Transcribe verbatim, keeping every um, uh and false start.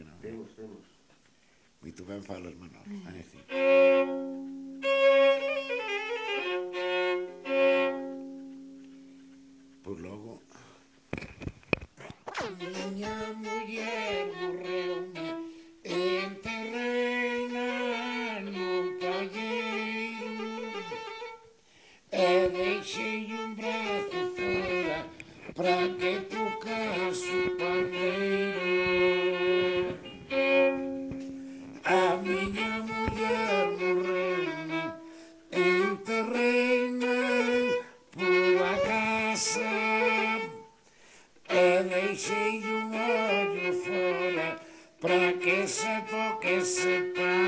Manolo? Temos, temos. Moito ben falas, Manolo. É dicir. Pois logo... Miña muller morreume enterreina no palleiro e deixei un brazo fora pra que tocase o pandeiro. A miña muller morreume enterreina pola casa e deixei un ollo fora pra que se toque ese pan.